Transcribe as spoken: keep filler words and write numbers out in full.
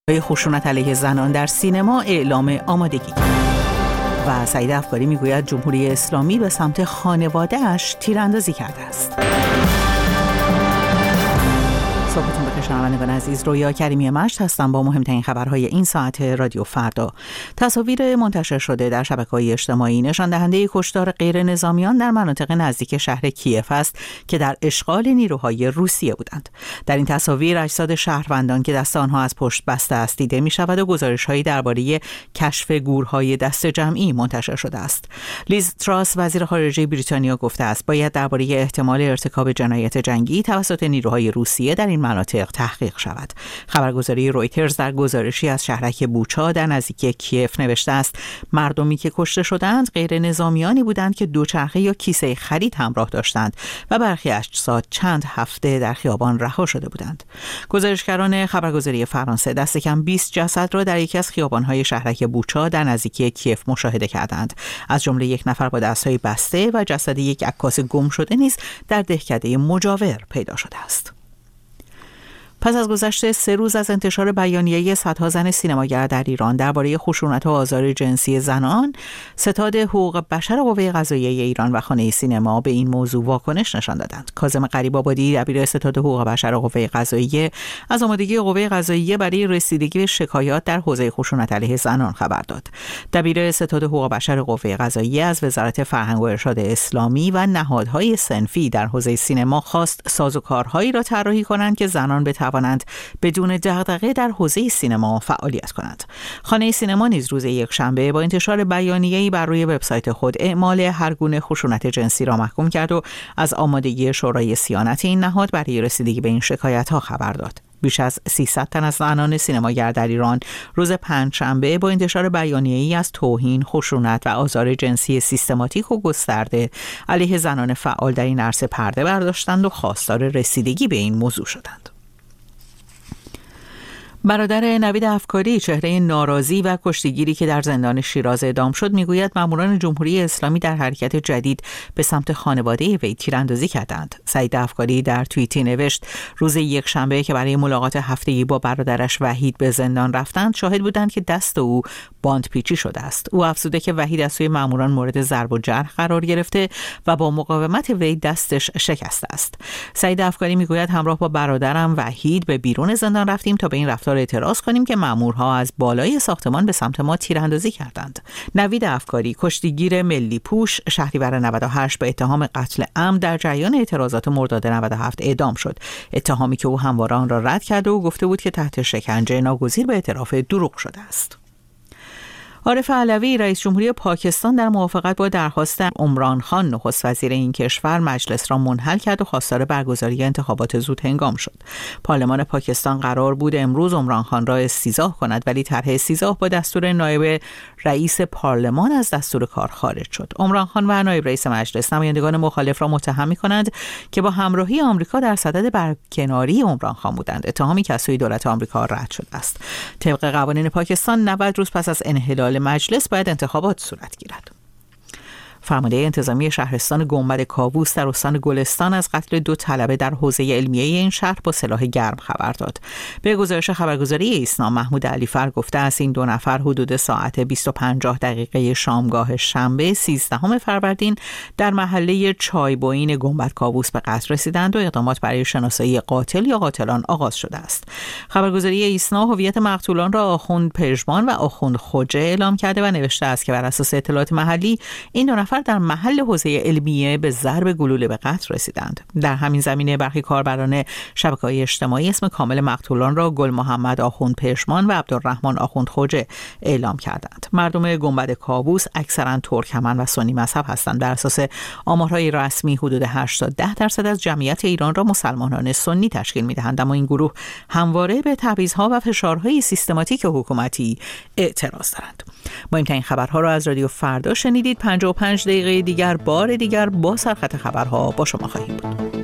خشونت علیه زنان در سینما اعلام آمادگی کرد و سعید افکاری میگوید جمهوری اسلامی به سمت خانواده‌اش تیراندازی کرده است. صبحتون بخیر شنوندگان عزیز، رویا کریمی مشت هستم با مهمترین خبرهای این ساعت رادیو فردا. تصاویر منتشر شده در شبکه‌های اجتماعی نشان دهنده کشتار غیر نظامیان در مناطق نزدیک شهر کیف است که در اشغال نیروهای روسیه بودند. در این تصاویر اجساد شهروندان که دست آنها از پشت بسته است دیده می‌شود و گزارش‌هایی درباره کشف گورهای دست جمعی منتشر شده است. لیز تراس وزیر خارجه بریتانیا گفته است باید درباره احتمال ارتکاب جنایت جنگی توسط نیروهای روسیه در این مناطق تحقیق شود. خبرگزاری رویترز در گزارشی از شهرک بوچا در نزدیکی کیف نوشته است مردمی که کشته شدند غیر نظامیانی بودند که دوچرخه یا کیسه خرید همراه داشتند و برخی اجساد چند هفته در خیابان رها شده بودند. گزارشگران خبرگزاری فرانسه دست کم بیست جسد را در یکی از خیابان‌های شهرک بوچا در نزدیکی کیف مشاهده کردند، از جمله یک نفر با دست‌های بسته و جسد یک عکاس گم شده نیز در دهکده مجاور پیدا شده است. پس از گذشت سه روز از انتشار بیانیه صدها زن سینماگر در ایران درباره خشونت و آزار جنسی زنان، ستاد حقوق بشر قوه قضاییه ایران و خانه سینما به این موضوع واکنش نشان دادند. کاظم غریب‌آبادی دبیر ستاد حقوق بشر قوه قضاییه از آمادگی قوه قضاییه برای رسیدگی به شکایات در حوزه خشونت علیه زنان خبر داد. دبیر ستاد حقوق بشر قوه قضاییه از وزارت فرهنگ و ارشاد اسلامی و نهادهای صنفی در حوزه سینما خواست سازوکارهایی را طراحی کنند که زنان به توانند بدون دغدغه در حوزه سینما فعالیت کنند. خانه سینما نیز روز یکشنبه با انتشار بیانیه‌ای بر روی وبسایت خود اعمال هر گونه خشونت جنسی را محکوم کرد و از آمادگی شورای صیانت این نهاد برای رسیدگی به این شکایت‌ها خبر داد. بیش از سیصد تن از زنان سینماگر در ایران روز پنجشنبه با انتشار بیانیه‌ای از توهین، خشونت و آزار جنسی سیستماتیک و گسترده علیه زنان فعال در این عرصه پرده برداشتند و خواستار رسیدگی به این موضوع شدند. برادر نوید افکاری چهره ناراضی و کشتیگیری که در زندان شیراز اعدام شد میگوید ماموران جمهوری اسلامی در حرکت جدید به سمت خانواده وی تیراندازی کردند. سعید افکاری در توییتی نوشت روز یکشنبه که برای ملاقات هفتگی با برادرش وحید به زندان رفتند شاهد بودند که دست او باندپیچی شده است. او افزوده که وحید از سوی ماموران مورد ضرب و جرح قرار گرفته و با مقاومت وی دستش شکسته است. سعید افکاری میگوید همراه با برادرم وحید به بیرون زندان رفتیم تا به این رفتار اعتراض کنیم که مامورها از بالای ساختمان به سمت ما تیراندازی کردند. نوید افکاری کشتیگیر ملی پوش شهریور نود و هشت به اتهام قتل عمد در جریان اعتراضات مرداد نود و هفت اعدام شد. اتهامی که او همواره آن را رد کرده و گفته بود که تحت شکنجه ناگزیر به اعتراف دروغ شده است. عارف علوی رئیس جمهوری پاکستان در موافقت با درخواست عمران خان نخست وزیر این کشور مجلس را منحل کرد و خواستار برگزاری انتخابات زود هنگام شد. پارلمان پاکستان قرار بود امروز عمران خان را استیضاح کند ولی طرح استیضاح با دستور نایب رئیس پارلمان از دستور کار خارج شد. عمران خان و نایب رئیس مجلس نمایندگان مخالف را متهم می‌کنند که با همراهی آمریکا در صدد برکناری عمران خان بودند، اتهامی که از سوی دولت آمریکا رد شده است. طبق قوانین پاکستان نود روز پس از انحلال مجلس باید انتخابات صورت گیرد. فرمانده انتظامی شهرستان گنبد کاووس در استان گلستان از قتل دو طلبه در حوزه علمیه این شهر با سلاح گرم خبر داد. به گزارش خبرگزاری ایسنا محمود علیفر گفته است این دو نفر حدود ساعت بیست و پنجاه دقیقه شامگاه شنبه سیزدهم فروردین در محله چایبوین گنبد کاووس به قتل رسیدند و اقدامات برای شناسایی قاتل یا قاتلان آغاز شده است. خبرگزاری ایسنا هویت مقتولان را آخوند پژمان و آخوند خوجه اعلام کرده و نوشته است که بر اساس اطلاعات محلی این دو نفر در محل حوزه علمیه به ضرب گلوله به قتل رسیدند. در همین زمینه برخی کاربران شبکه‌های اجتماعی اسم کامل مقتولان را گل محمد آخوند پژمان و عبدالرحمن آخوند خوجه اعلام کردند. مردم گنبد کاووس اکثرا ترکمن و سنی مذهب هستند. بر اساس آمارهای رسمی حدود هشت تا ده درصد از جمعیت ایران را مسلمانان سنی تشکیل می‌دهند، اما این گروه همواره به تبعیض‌ها و فشارهای سیستماتیک حکومتی اعتراض دارند. مهمترین خبرها را از رادیو فردا شنیدید. پنجاه و پنج دقیقه دیگر بار دیگر با سرخط خبرها با شما خواهیم بود.